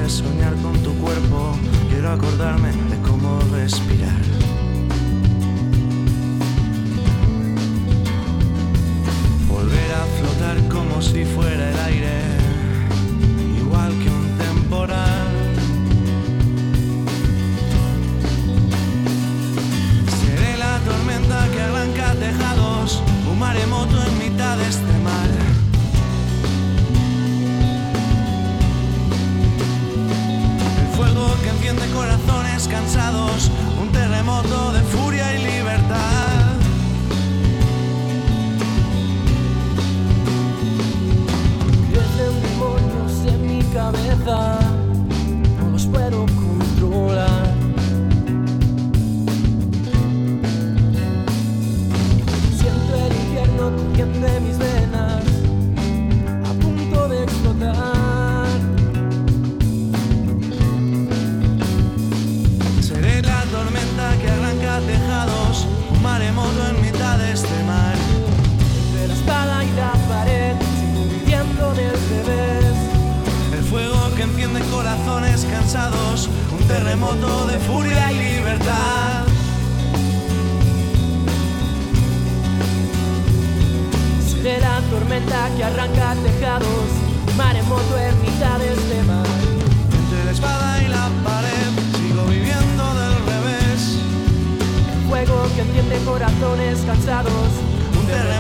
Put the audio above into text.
de soñar con tu cuerpo, quiero acordarme de cómo respirar. Volver a flotar como si fuera el aire, igual que un temporal. Seré la tormenta que arranca tejados, un maremoto en mitad de este mar. El fuego que enciende corazones cansados, un terremoto de furia y libertad. Crecen demonios en mi cabeza, no los puedo controlar. Siento el infierno corriendo en mis venas, a punto de explotar. Seré la tormenta que arranca tejados, un maremoto en mitad de este mar. Entre la espada y la pared, sigo viviendo del revés. El fuego que enciende corazones cansados, un terremoto de furia y libertad. Seré la tormenta que arranca tejados, maremoto en mitad de este mar. Entre la espada y la pared, sigo viviendo del revés. Fuego que enciende corazones cansados, Un terremoto